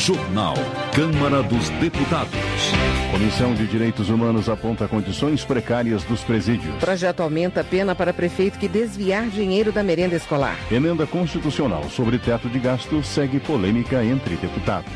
Jornal. Câmara dos Deputados. Comissão de Direitos Humanos aponta condições precárias dos presídios. Projeto aumenta a pena para prefeito que desviar dinheiro da merenda escolar. Emenda constitucional sobre teto de gastos segue polêmica entre deputados.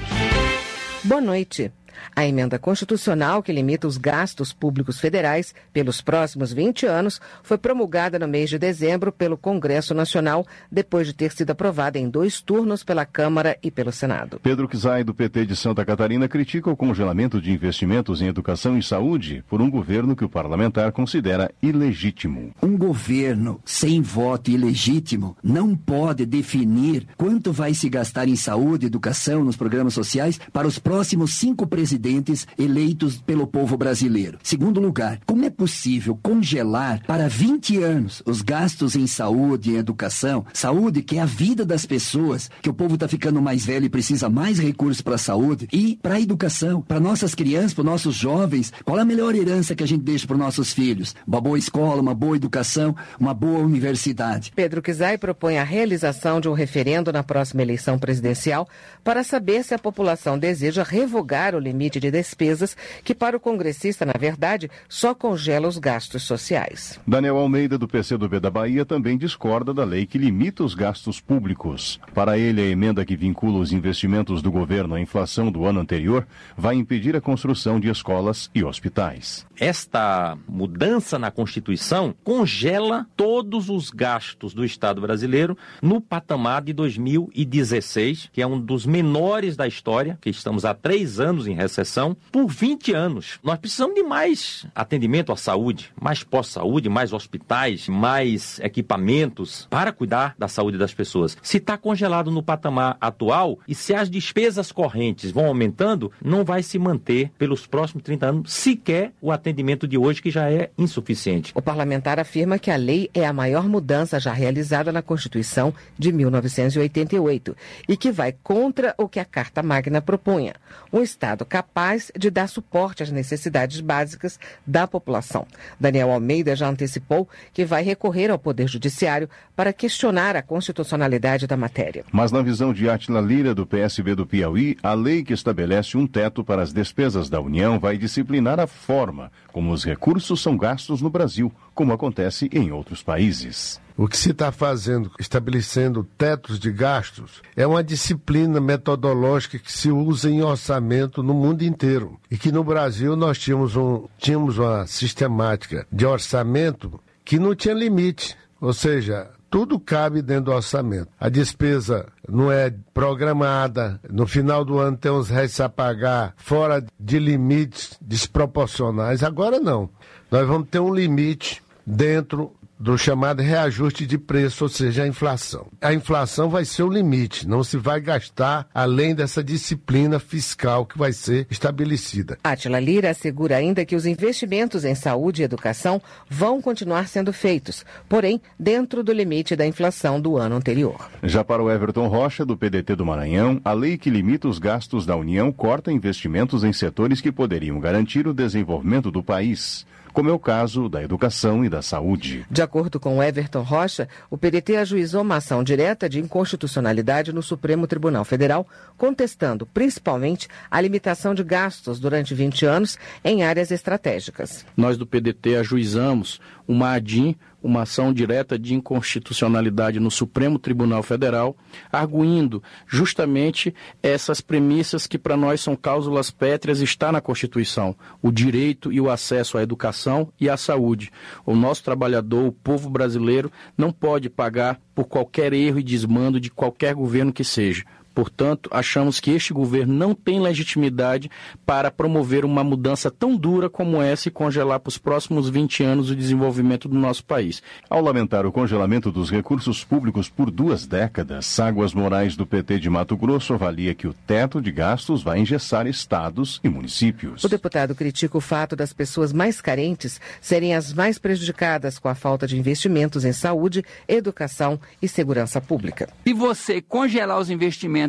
Boa noite. A emenda constitucional que limita os gastos públicos federais pelos próximos 20 anos foi promulgada no mês de dezembro pelo Congresso Nacional, depois de ter sido aprovada em 2 turnos pela Câmara e pelo Senado. Pedro Kizai, do PT de Santa Catarina, critica o congelamento de investimentos em educação e saúde por um governo que o parlamentar considera ilegítimo. Um governo sem voto ilegítimo não pode definir quanto vai se gastar em saúde, educação, nos programas sociais para os próximos 5 presidentes eleitos pelo povo brasileiro. Segundo lugar, como é possível congelar para 20 anos os gastos em saúde e educação? Saúde, que é a vida das pessoas, que o povo está ficando mais velho e precisa mais recursos para a saúde, e para a educação, para nossas crianças, para nossos jovens. Qual é a melhor herança que a gente deixa para os nossos filhos? Uma boa escola, uma boa educação, uma boa universidade. Pedro Kizai propõe a realização de um referendo na próxima eleição presidencial para saber se a população deseja revogar o limite de despesas, que para o congressista, na verdade, só congela os gastos sociais. Daniel Almeida, do PCdoB da Bahia, também discorda da lei que limita os gastos públicos. Para ele, a emenda que vincula os investimentos do governo à inflação do ano anterior vai impedir a construção de escolas e hospitais. Esta mudança na Constituição congela todos os gastos do Estado brasileiro no patamar de 2016, que é um dos menores da história, que estamos há 3 anos em recessão, por 20 anos. Nós precisamos de mais atendimento à saúde, mais pós-saúde, mais hospitais, mais equipamentos para cuidar da saúde das pessoas. Se está congelado no patamar atual e se as despesas correntes vão aumentando, não vai se manter pelos próximos 30 anos sequer o atendimento de hoje, que já é insuficiente. O parlamentar afirma que a lei é a maior mudança já realizada na Constituição de 1988 e que vai contra o que a Carta Magna propunha. Um Estado capaz de dar suporte às necessidades básicas da população. Daniel Almeida já antecipou que vai recorrer ao Poder Judiciário para questionar a constitucionalidade da matéria. Mas na visão de Átila Lira, do PSB do Piauí, a lei que estabelece um teto para as despesas da União vai disciplinar a forma como os recursos são gastos no Brasil, como acontece em outros países. O que se está fazendo, estabelecendo tetos de gastos, é uma disciplina metodológica que se usa em orçamento no mundo inteiro. E que no Brasil nós tínhamos uma sistemática de orçamento que não tinha limite. Ou seja, tudo cabe dentro do orçamento. A despesa não é programada, no final do ano tem uns réis a pagar fora de limites desproporcionais. Agora não. Nós vamos ter um limite dentro do chamado reajuste de preço, ou seja, a inflação. A inflação vai ser o limite, não se vai gastar além dessa disciplina fiscal que vai ser estabelecida. Átila Lira assegura ainda que os investimentos em saúde e educação vão continuar sendo feitos, porém dentro do limite da inflação do ano anterior. Já para o Everton Rocha, do PDT do Maranhão, a lei que limita os gastos da União corta investimentos em setores que poderiam garantir o desenvolvimento do país, como é o caso da educação e da saúde. De acordo com Everton Rocha, o PDT ajuizou uma ação direta de inconstitucionalidade no Supremo Tribunal Federal, contestando principalmente a limitação de gastos durante 20 anos em áreas estratégicas. Nós do PDT ajuizamos uma ADIM, uma ação direta de inconstitucionalidade no Supremo Tribunal Federal, arguindo justamente essas premissas que para nós são cláusulas pétreas, está na Constituição: o direito e o acesso à educação e à saúde. O nosso trabalhador, o povo brasileiro, não pode pagar por qualquer erro e desmando de qualquer governo que seja. Portanto, achamos que este governo não tem legitimidade para promover uma mudança tão dura como essa e congelar para os próximos 20 anos o desenvolvimento do nosso país. Ao lamentar o congelamento dos recursos públicos por 2 décadas, Águas Morais, do PT de Mato Grosso, avalia que o teto de gastos vai engessar estados e municípios. O deputado critica o fato das pessoas mais carentes serem as mais prejudicadas com a falta de investimentos em saúde, educação e segurança pública. Se você congelar os investimentos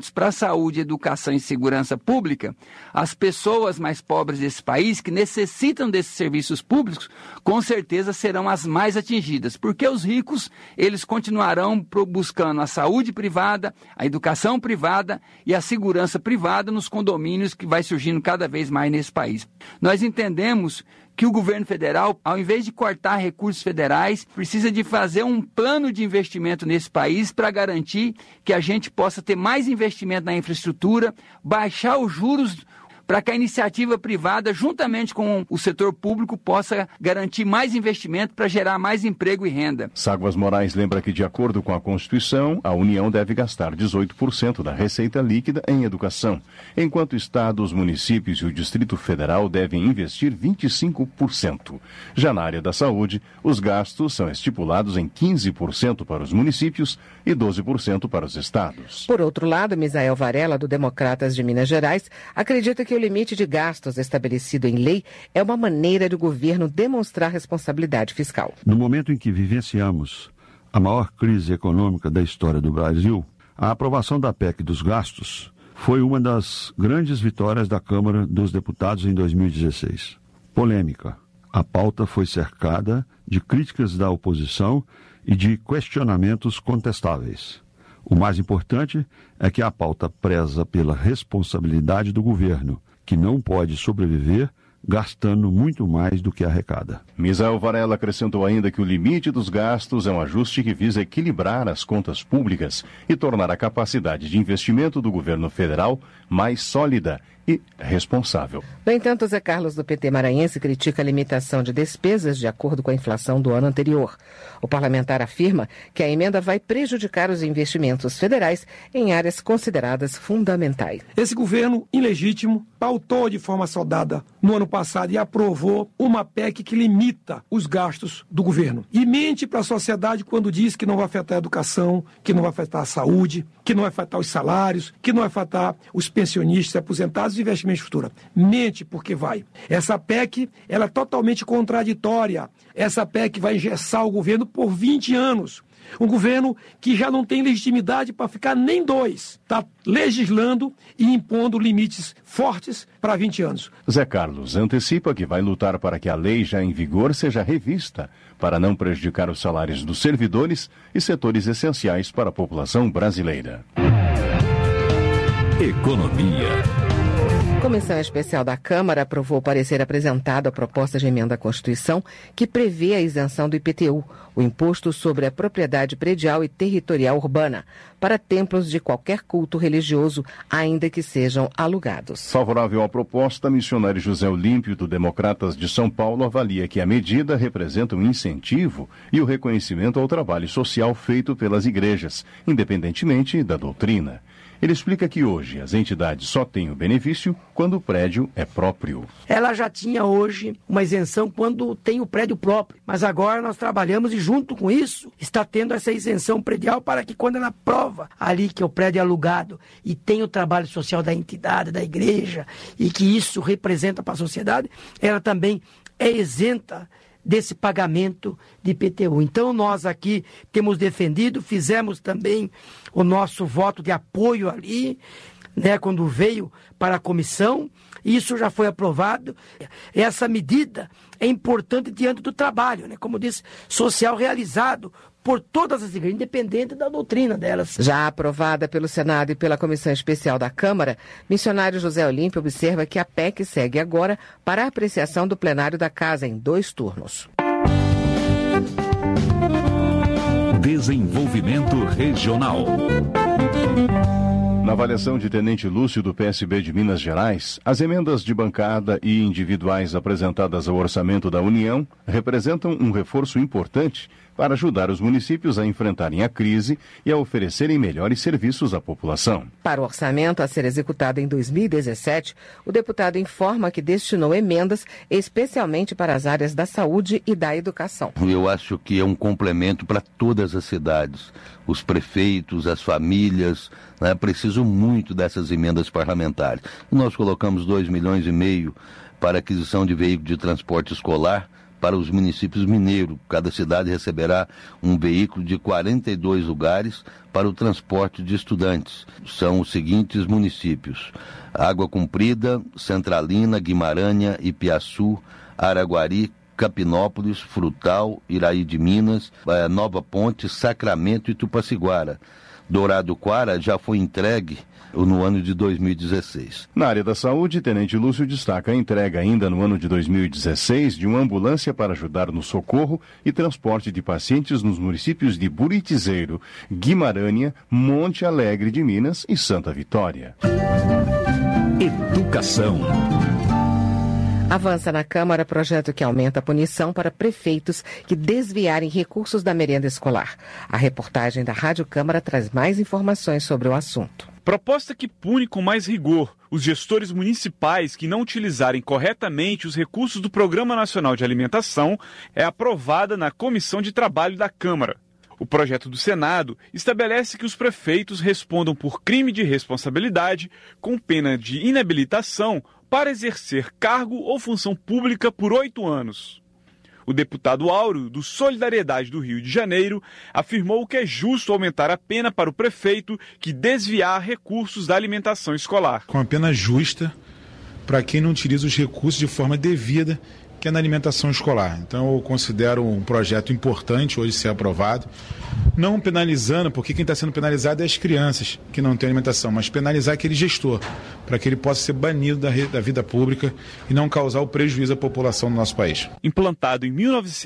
investimentos para a saúde, educação e segurança pública, as pessoas mais pobres desse país, que necessitam desses serviços públicos, com certeza serão as mais atingidas, porque os ricos, eles continuarão buscando a saúde privada, a educação privada e a segurança privada nos condomínios que vai surgindo cada vez mais nesse país. Nós entendemos que o governo federal, ao invés de cortar recursos federais, precisa de fazer um plano de investimento nesse país para garantir que a gente possa ter mais investimento na infraestrutura, baixar os juros para que a iniciativa privada, juntamente com o setor público, possa garantir mais investimento para gerar mais emprego e renda. Ságuas Moraes lembra que, de acordo com a Constituição, a União deve gastar 18% da receita líquida em educação, enquanto estados, municípios e o Distrito Federal devem investir 25%. Já na área da saúde, os gastos são estipulados em 15% para os municípios e 12% para os estados. Por outro lado, Misael Varela, do Democratas de Minas Gerais, acredita que o limite de gastos estabelecido em lei é uma maneira do governo demonstrar responsabilidade fiscal. No momento em que vivenciamos a maior crise econômica da história do Brasil, a aprovação da PEC dos gastos foi uma das grandes vitórias da Câmara dos Deputados em 2016. Polêmica. A pauta foi cercada de críticas da oposição e de questionamentos contestáveis. O mais importante é que a pauta preza pela responsabilidade do governo, que não pode sobreviver gastando muito mais do que arrecada. Misael Varela acrescentou ainda que o limite dos gastos é um ajuste que visa equilibrar as contas públicas e tornar a capacidade de investimento do governo federal mais sólida e responsável. No entanto, Zé Carlos, do PT maranhense, critica a limitação de despesas de acordo com a inflação do ano anterior. O parlamentar afirma que a emenda vai prejudicar os investimentos federais em áreas consideradas fundamentais. Esse governo ilegítimo pautou de forma saudada no ano passado e aprovou uma PEC que limita os gastos do governo. E mente para a sociedade quando diz que não vai afetar a educação, que não vai afetar a saúde, que não vai afetar os salários, que não vai afetar os pensionistas, aposentados e investimentos de futuro. Mente porque vai. Essa PEC, ela é totalmente contraditória. Essa PEC vai engessar o governo por 20 anos. Um governo que já não tem legitimidade para ficar nem 2. Está legislando e impondo limites fortes para 20 anos. Zé Carlos antecipa que vai lutar para que a lei já em vigor seja revista, para não prejudicar os salários dos servidores e setores essenciais para a população brasileira. Economia. A Comissão Especial da Câmara aprovou o parecer apresentado à proposta de emenda à Constituição que prevê a isenção do IPTU, o Imposto sobre a Propriedade Predial e Territorial Urbana, para templos de qualquer culto religioso, ainda que sejam alugados. Favorável à proposta, missionário José Olímpio, do Democratas de São Paulo, avalia que a medida representa um incentivo e o reconhecimento ao trabalho social feito pelas igrejas, independentemente da doutrina. Ele explica que hoje as entidades só têm o benefício quando o prédio é próprio. Ela já tinha hoje uma isenção quando tem o prédio próprio, mas agora nós trabalhamos e junto com isso está tendo essa isenção predial para que quando ela prova ali que o prédio é alugado e tem o trabalho social da entidade, da igreja e que isso representa para a sociedade, ela também é isenta desse pagamento de IPTU. Então nós aqui temos defendido, fizemos também o nosso voto de apoio ali, né, quando veio para a comissão, isso já foi aprovado. Essa medida é importante diante do trabalho, né, como disse, social realizado por todas as igrejas, independente da doutrina delas. Já aprovada pelo Senado e pela Comissão Especial da Câmara, missionário José Olímpio observa que a PEC segue agora para a apreciação do plenário da Casa em 2 turnos. Desenvolvimento regional. Na avaliação de Tenente Lúcio, do PSB de Minas Gerais, as emendas de bancada e individuais apresentadas ao orçamento da União representam um reforço importante para ajudar os municípios a enfrentarem a crise e a oferecerem melhores serviços à população. Para o orçamento a ser executado em 2017, o deputado informa que destinou emendas especialmente para as áreas da saúde e da educação. Eu acho que é um complemento para todas as cidades, os prefeitos, as famílias, né? Preciso muito dessas emendas parlamentares. Nós colocamos 2,5 milhões para aquisição de veículo de transporte escolar para os municípios mineiros. Cada cidade receberá um veículo de 42 lugares para o transporte de estudantes. São os seguintes municípios: Água Comprida, Centralina, Guimarães, Ipiaçu, Araguari, Capinópolis, Frutal, Iraí de Minas, Nova Ponte, Sacramento e Tupaciguara. Douradoquara já foi entregue no ano de 2016. Na área da saúde, Tenente Lúcio destaca a entrega ainda no ano de 2016 de uma ambulância para ajudar no socorro e transporte de pacientes nos municípios de Buritizeiro, Guimarães, Monte Alegre de Minas e Santa Vitória. Educação. Avança na Câmara projeto que aumenta a punição para prefeitos que desviarem recursos da merenda escolar. A reportagem da Rádio Câmara traz mais informações sobre o assunto. Proposta que pune com mais rigor os gestores municipais que não utilizarem corretamente os recursos do Programa Nacional de Alimentação é aprovada na Comissão de Trabalho da Câmara. O projeto do Senado estabelece que os prefeitos respondam por crime de responsabilidade com pena de inabilitação para exercer cargo ou função pública por 8 anos. O deputado Áureo, do Solidariedade do Rio de Janeiro, afirmou que é justo aumentar a pena para o prefeito que desviar recursos da alimentação escolar. Com a pena justa para quem não utiliza os recursos de forma devida, que é na alimentação escolar. Então eu considero um projeto importante hoje ser aprovado, não penalizando, porque quem está sendo penalizado é as crianças que não têm alimentação, mas penalizar aquele gestor, para que ele possa ser banido da vida pública e não causar o prejuízo à população do nosso país. Implantado em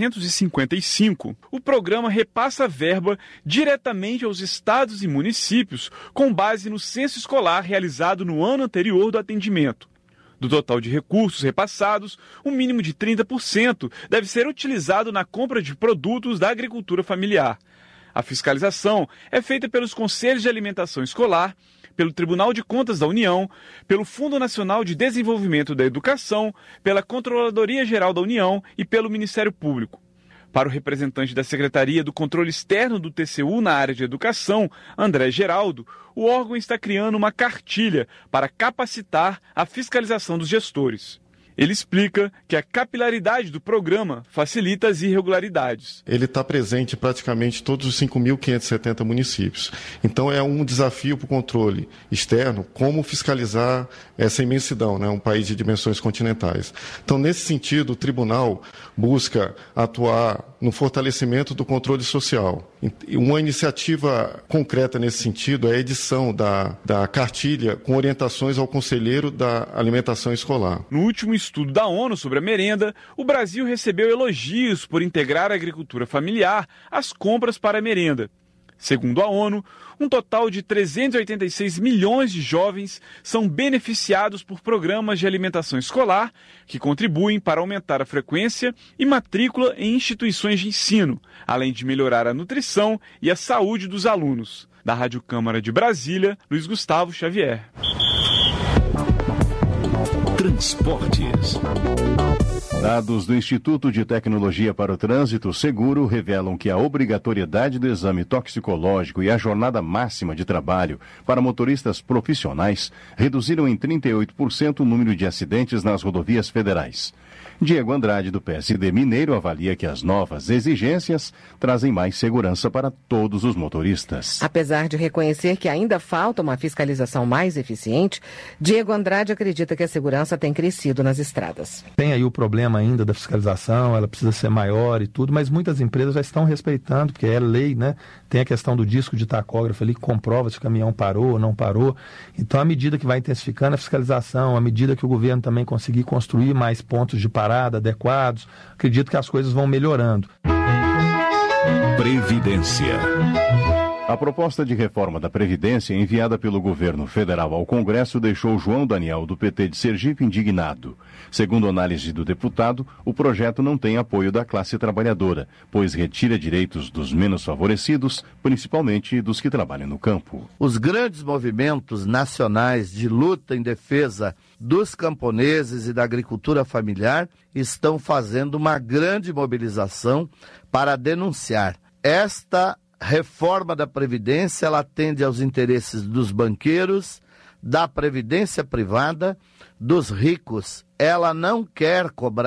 1955, o programa repassa verba diretamente aos estados e municípios com base no censo escolar realizado no ano anterior do atendimento. Do total de recursos repassados, um mínimo de 30% deve ser utilizado na compra de produtos da agricultura familiar. A fiscalização é feita pelos Conselhos de Alimentação Escolar, pelo Tribunal de Contas da União, pelo Fundo Nacional de Desenvolvimento da Educação, pela Controladoria Geral da União e pelo Ministério Público. Para o representante da Secretaria do Controle Externo do TCU na área de educação, André Geraldo, o órgão está criando uma cartilha para capacitar a fiscalização dos gestores. Ele explica que a capilaridade do programa facilita as irregularidades. Ele está presente em praticamente todos os 5.570 municípios. Então é um desafio para o controle externo, como fiscalizar essa imensidão, né? Um país de dimensões continentais. Então, nesse sentido, o tribunal busca atuar no fortalecimento do controle social. Uma iniciativa concreta nesse sentido é a edição da cartilha com orientações ao conselheiro da alimentação escolar. No último estudo da ONU sobre a merenda, o Brasil recebeu elogios por integrar a agricultura familiar às compras para a merenda. Segundo a ONU, um total de 386 milhões de jovens são beneficiados por programas de alimentação escolar que contribuem para aumentar a frequência e matrícula em instituições de ensino, além de melhorar a nutrição e a saúde dos alunos. Da Rádio Câmara de Brasília, Luiz Gustavo Xavier. Transportes. Dados do Instituto de Tecnologia para o Trânsito Seguro revelam que a obrigatoriedade do exame toxicológico e a jornada máxima de trabalho para motoristas profissionais reduziram em 38% o número de acidentes nas rodovias federais. Diego Andrade, do PSD Mineiro, avalia que as novas exigências trazem mais segurança para todos os motoristas. Apesar de reconhecer que ainda falta uma fiscalização mais eficiente, Diego Andrade acredita que a segurança tem crescido nas estradas. Tem aí o problema ainda da fiscalização, ela precisa ser maior e tudo, mas muitas empresas já estão respeitando, porque é lei, né? Tem a questão do disco de tacógrafo ali que comprova se o caminhão parou ou não parou. Então, à medida que vai intensificando a fiscalização, à medida que o governo também conseguir construir mais pontos de parada adequados, acredito que as coisas vão melhorando. Previdência. A proposta de reforma da Previdência enviada pelo governo federal ao Congresso deixou João Daniel, do PT de Sergipe, indignado. Segundo análise do deputado, o projeto não tem apoio da classe trabalhadora, pois retira direitos dos menos favorecidos, principalmente dos que trabalham no campo. Os grandes movimentos nacionais de luta em defesa dos camponeses e da agricultura familiar estão fazendo uma grande mobilização para denunciar esta reforma da Previdência. Ela atende aos interesses dos banqueiros, da previdência privada, dos ricos. Ela não quer cobrar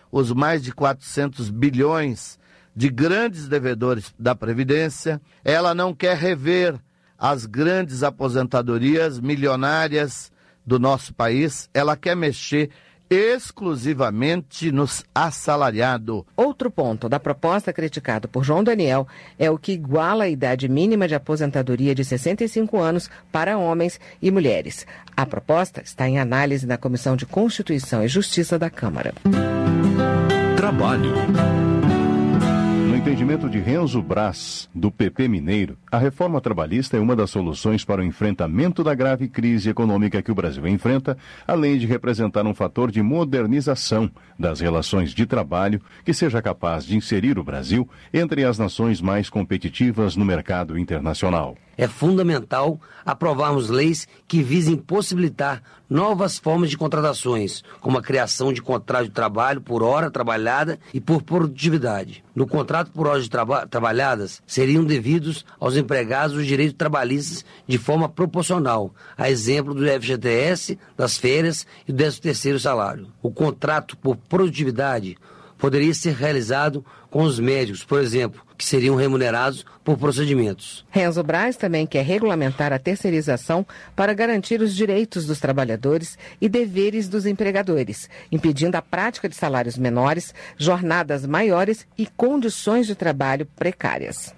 os mais de 400 bilhões de grandes devedores da Previdência. Ela não quer rever as grandes aposentadorias milionárias do nosso país. Ela quer mexer exclusivamente nos assalariados. Outro ponto da proposta criticado por João Daniel é o que iguala a idade mínima de aposentadoria de 65 anos para homens e mulheres. A proposta está em análise na Comissão de Constituição e Justiça da Câmara. Trabalho. No entendimento de Renzo Braz, do PP Mineiro, a reforma trabalhista é uma das soluções para o enfrentamento da grave crise econômica que o Brasil enfrenta, além de representar um fator de modernização das relações de trabalho que seja capaz de inserir o Brasil entre as nações mais competitivas no mercado internacional. É fundamental aprovarmos leis que visem possibilitar novas formas de contratações, como a criação de contrato de trabalho por hora trabalhada e por produtividade. No contrato por horas trabalhadas, seriam devidos aos empregados os direitos trabalhistas de forma proporcional, a exemplo do FGTS, das férias e do 13º salário. O contrato por produtividade poderia ser realizado com os médicos, por exemplo, que seriam remunerados por procedimentos. Renzo Braz também quer regulamentar a terceirização para garantir os direitos dos trabalhadores e deveres dos empregadores, impedindo a prática de salários menores, jornadas maiores e condições de trabalho precárias.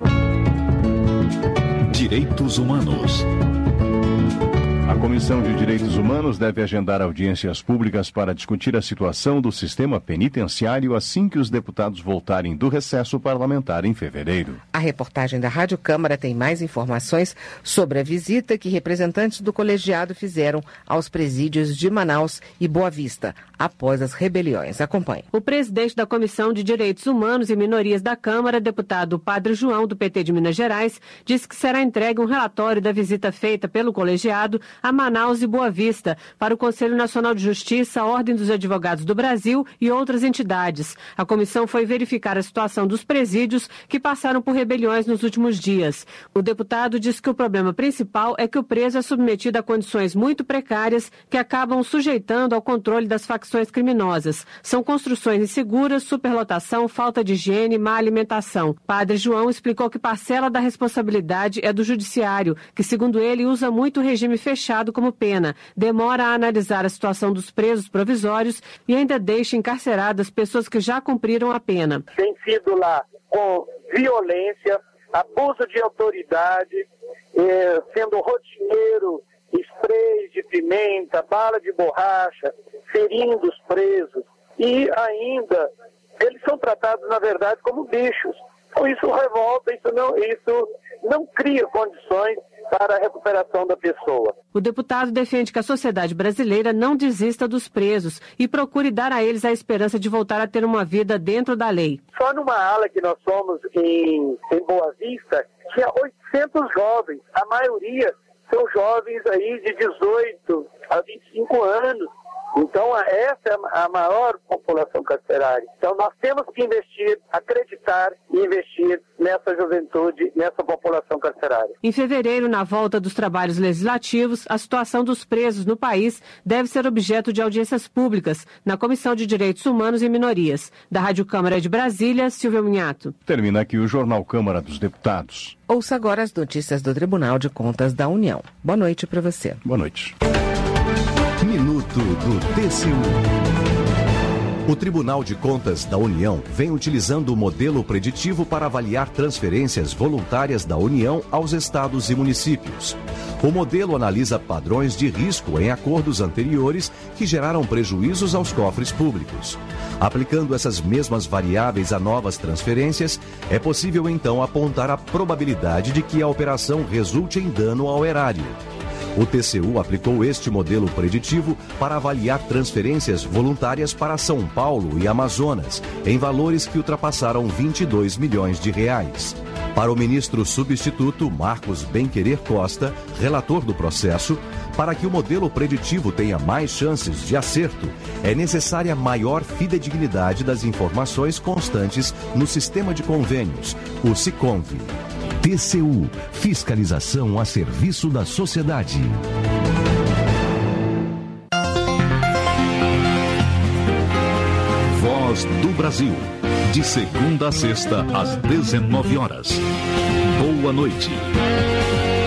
Direitos Humanos. A Comissão de Direitos Humanos deve agendar audiências públicas para discutir a situação do sistema penitenciário assim que os deputados voltarem do recesso parlamentar em fevereiro. A reportagem da Rádio Câmara tem mais informações sobre a visita que representantes do colegiado fizeram aos presídios de Manaus e Boa Vista, após as rebeliões. Acompanhe. O presidente da Comissão de Direitos Humanos e Minorias da Câmara, deputado Padre João, do PT de Minas Gerais, disse que será entregue um relatório da visita feita pelo colegiado a Manaus e Boa Vista para o Conselho Nacional de Justiça, a Ordem dos Advogados do Brasil e outras entidades. A comissão foi verificar a situação dos presídios que passaram por rebeliões nos últimos dias. O deputado disse que o problema principal é que o preso é submetido a condições muito precárias que acabam sujeitando ao controle das facções criminosas. São construções inseguras, superlotação, falta de higiene, má alimentação. Padre João explicou que parcela da responsabilidade é do judiciário, que, segundo ele, usa muito o regime fechado como pena, demora a analisar a situação dos presos provisórios e ainda deixa encarceradas pessoas que já cumpriram a pena. Tem sido lá com violência, abuso de autoridade, sendo rotineiro, sprays de pimenta, bala de borracha, ferindo os presos e ainda eles são tratados, na verdade, como bichos. Então isso revolta, isso não cria condições para a recuperação da pessoa. O deputado defende que a sociedade brasileira não desista dos presos e procure dar a eles a esperança de voltar a ter uma vida dentro da lei. Só numa ala que nós somos em Boa Vista, tinha 800 jovens, a maioria são jovens aí de 18 a 25 anos. Então, essa é a maior população carcerária. Então, nós temos que investir, acreditar e investir nessa juventude, nessa população carcerária. Em fevereiro, na volta dos trabalhos legislativos, a situação dos presos no país deve ser objeto de audiências públicas na Comissão de Direitos Humanos e Minorias. Da Rádio Câmara de Brasília, Silvia Munhato. Termina aqui o Jornal Câmara dos Deputados. Ouça agora as notícias do Tribunal de Contas da União. Boa noite para você. Boa noite. Minuto do TCU. O Tribunal de Contas da União vem utilizando o modelo preditivo para avaliar transferências voluntárias da União aos estados e municípios. O modelo analisa padrões de risco em acordos anteriores que geraram prejuízos aos cofres públicos. Aplicando essas mesmas variáveis a novas transferências, é possível então apontar a probabilidade de que a operação resulte em dano ao erário. O TCU aplicou este modelo preditivo para avaliar transferências voluntárias para São Paulo e Amazonas, em valores que ultrapassaram 22 milhões de reais. Para o ministro substituto Marcos Benquerer Costa, relator do processo, para que o modelo preditivo tenha mais chances de acerto, é necessária maior fidedignidade das informações constantes no sistema de convênios, o SICONV. TCU, fiscalização a serviço da sociedade. Voz do Brasil. De segunda a sexta, às 19 horas. Boa noite.